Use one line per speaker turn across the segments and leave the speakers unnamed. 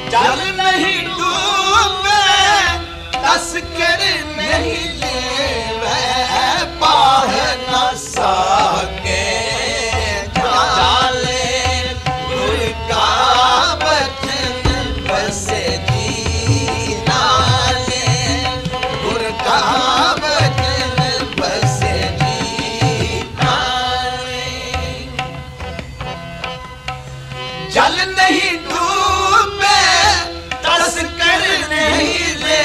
जल नहीं डूबे तस्कर नहीं लेवे पाह न सके जाले गुर का बचन बसे जी नाले गुर का बचन बसे जी नाले जल नहीं डूबे तस्कर नहीं ले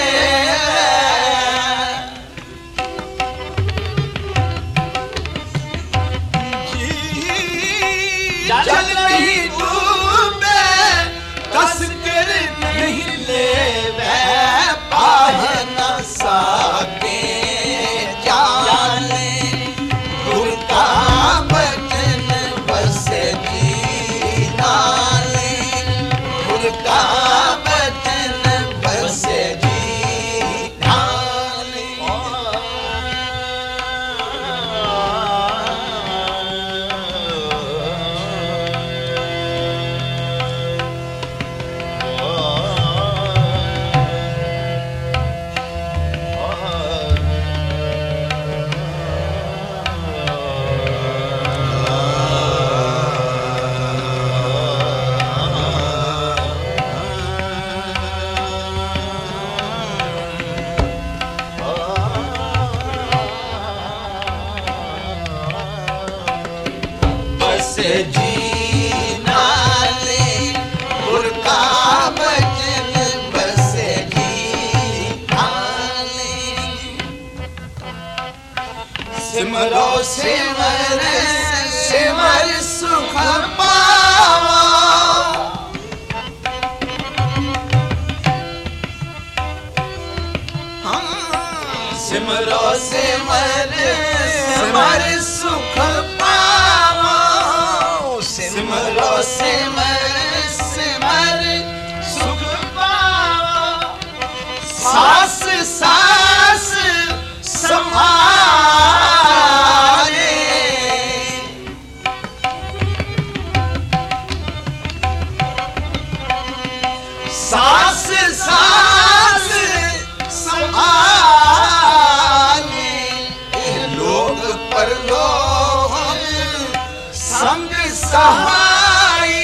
जल नहीं डूबे तस्कर नहीं ले पाह न सके जाले गुर का बचन बसे जी नाले गुर का बचन बसे जी नाले बसे जी नाले गुर का बचन बसे जी नाले सिमरो सिमर सिमर सुख पावा सिमरो सिमर सिमर सुख पावा सिमरो सिमर सिमर सुख पावा सास सास संभाले सास सास संभाले लोग परलोक संग सहाई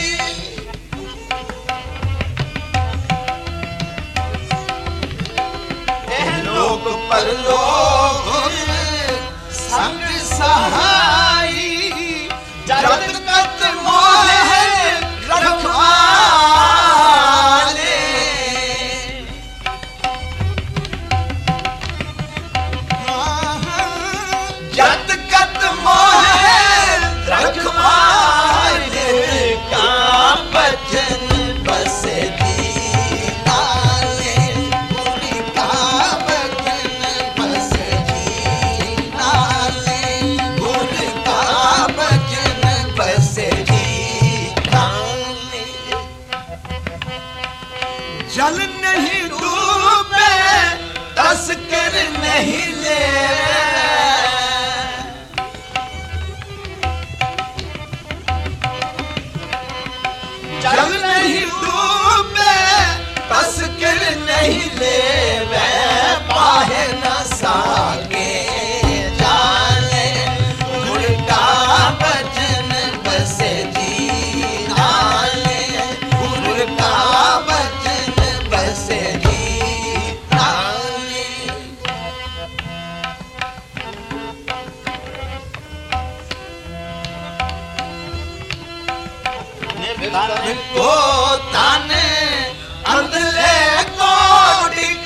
लोग परलोक संग सहाई जगत कत मोह रखवाले जगत कत मोह रखवाले का बचन बसे जी नाले गुर का बचन बसे जी नाले गुर का बचन बसे जी नाले जल नहीं डूबे तस्कर नहीं ले जल नहीं डूबे तस्कर नहीं ले पाह न सके जाले गुर का बचन बसे जी नाले गुर का बचन बसे जी नाले तन को तन अंधले कोटिक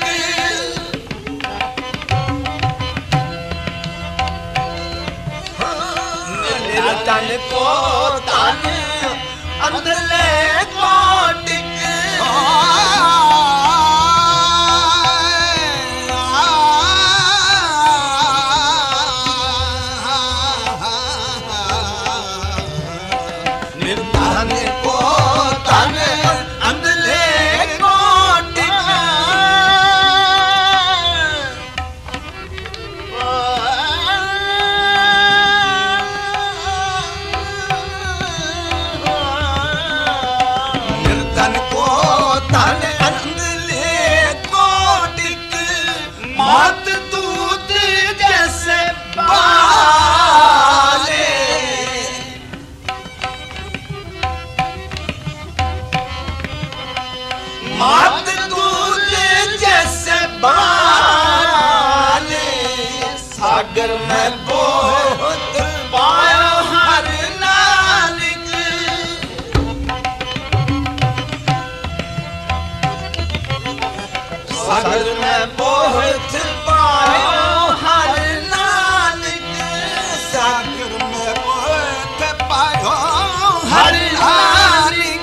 तन को तन अंधले कोटिक निर्धन को तन अंधले मात दूध जैसे बाले सागर में बहुत पाया हर नानक सागर में बहुत पाया हर नानक सागर में बहुत पाया हर नानक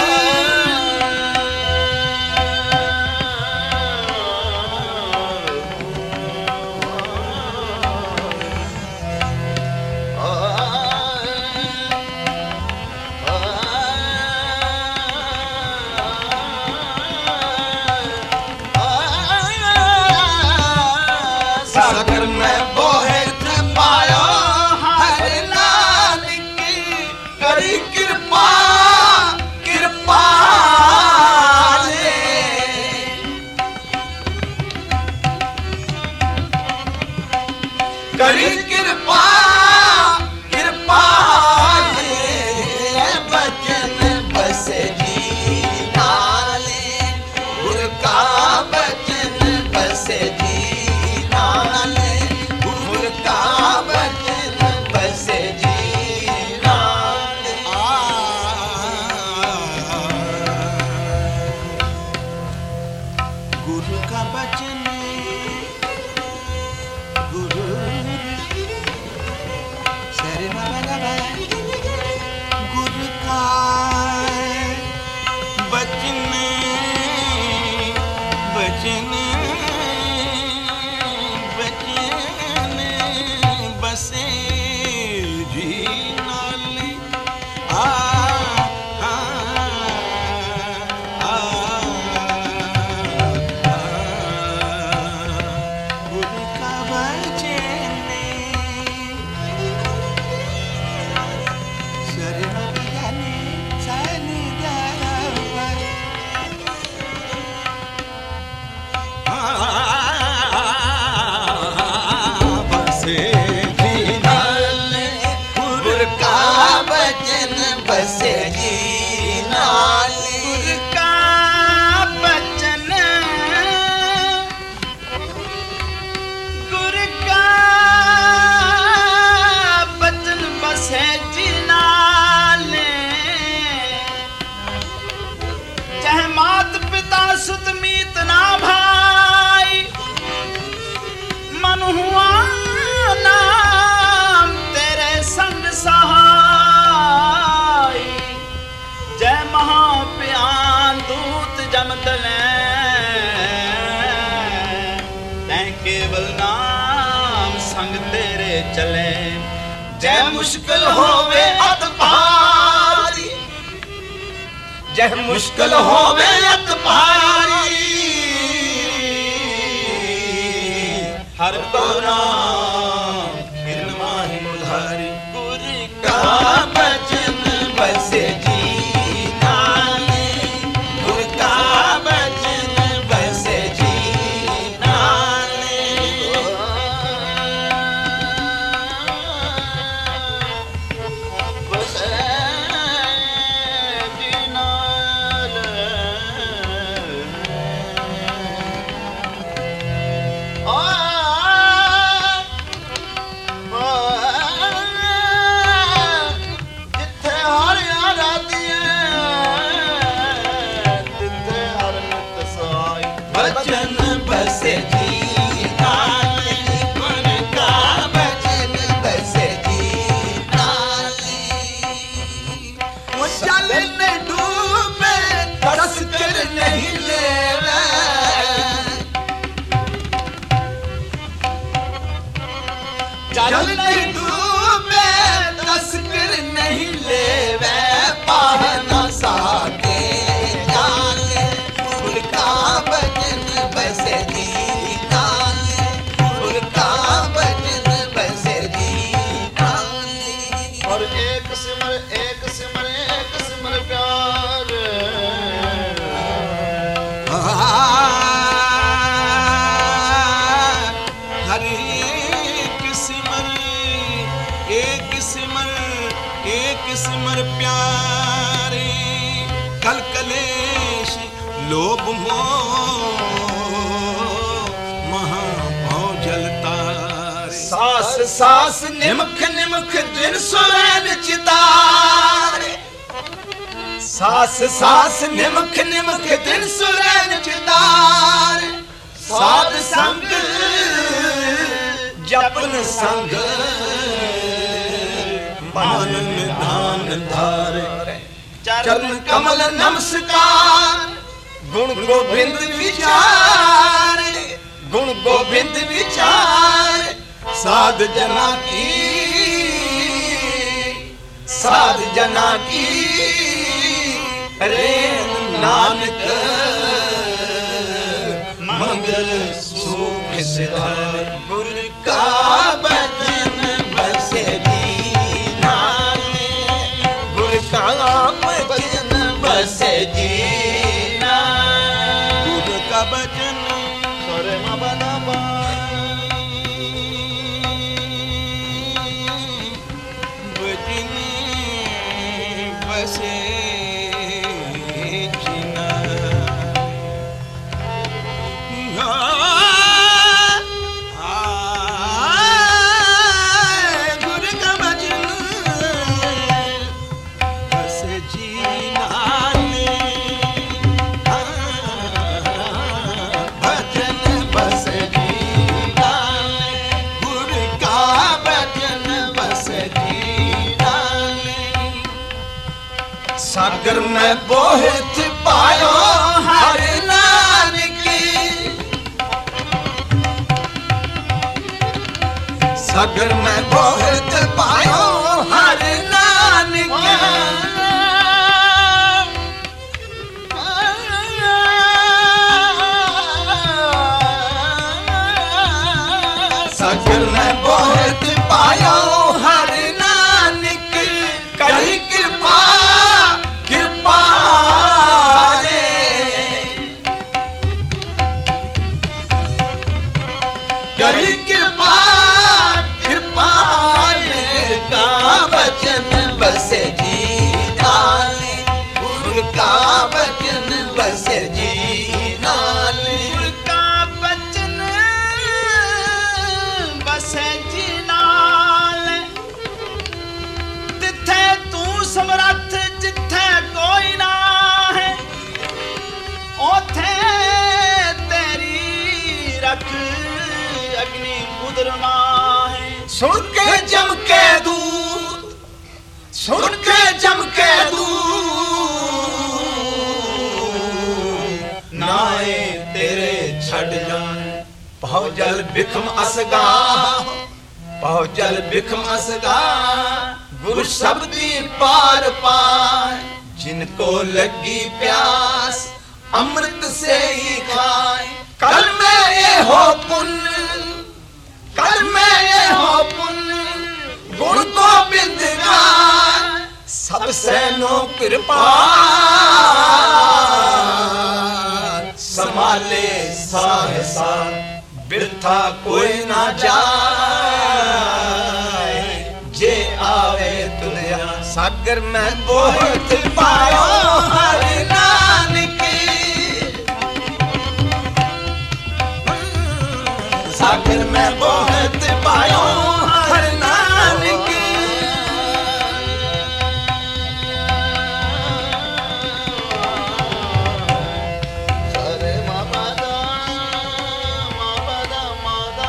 सागर में बहुत पाया हर नानक करी कृपा कृपा करी कृपा कृपा बचन बस जी नाले गुर का बचन बस जी नाले गुर का बचन बस जी नाले गुरु का बचन गुरु सरे बाबा गुरु का बचन बचन बचन बसे जी नाले आ गुरु का बचन सरे बाबा सानी बसे जी नाले गुर का बचन बसे जी नाले गुर का बचन गुर का बचन बसे जी नाले चाहे मात पिता सुत मीत ना भाई मन हुआ नाम तेरे संग सहाय जय महाप्यान दूत जमदले तैं केवल नाम संग तेरे चले जय मुश्किल होवे अत भारी जय मुश्किल होवे अत भारी हर को नाम किरण माहि मुधारी गुर का बचन बसे जी नाले गुर का बचन बसे जी नाले बसे जी नाले जिथे हर तिथे हर नित साई बचन बसे जी नाले गुर का बचन बसे जी नाले वो चल न डूबे तरस कर नहीं लेवे चल नहीं डूबे तस्कर नहीं लेवे पाहना साके जाले गुर का बचन बसे जी नाले गुर का बचन बसे जी नाले और एक सिमर एक सिमर एक सिमर प्यार हरे एक सिमर प्यारे कल कलेश लोभ मोह महा भव जलतार सास सास निमख निमख दिन सुरैन चितार सास सास निमख निमख दिन सुरैन चितार साध संग जपन संग मान निधान धार चरण कमल नमस्कार गुण गोविंद विचार गुण गोविंद विचार साध जना की रेन नानक मंगल सुख सिधार गुर का बचन बसे दीना गुर का बचन बसे दीना गुर का बचन सरे मबना बचन बसे सागर में बोहित पायो हर नानकी सागर में बोहित पायो हर नानकी सागर में बोहित पायो हर नानक करी कृपा करी कृपा कृपा का बचन बसे जी नाले गुरु का बचन बसे जी नाले गुरु का बचन बसे जी नाले तिथे तू समर्थ जिथे कोई ना है ओथे तेरी रख अग्नि मुद्रमा है सुन के जम के दूत सुन के जम के दूत नाए तेरे छड़ जाए पहो जल बिखम असगा पहो जल बिखम असगा गुरु शब्दी पार पाए जिनको लगी प्यास अमृत से ही खाए कल में ये हो पुण्य कल में ये हो पुण्य गुण गोविंद गान सबसे नो कृपा संभाले सहसा बिरथा कोई ना जाए जे आवे दुनिया सागर में बोहित पायो हर नानकी सागर में बोहित पायो हर नानक सरे मादा मादा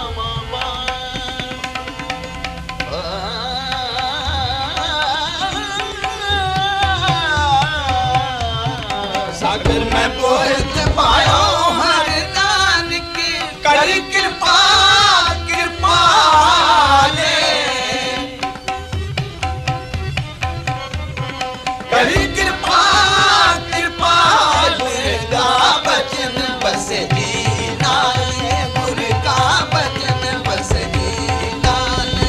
सागर में बोहित पायो हर नानक करी कृपा कृपा ने करी कृपा कृपा गुरु का बचन बसे जी नाले गुरु का बचन बसे जी नाले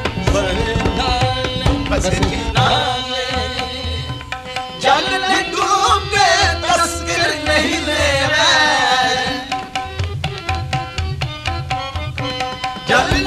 बसे जी नाले जल में डूबे तस्कर नहीं ले जल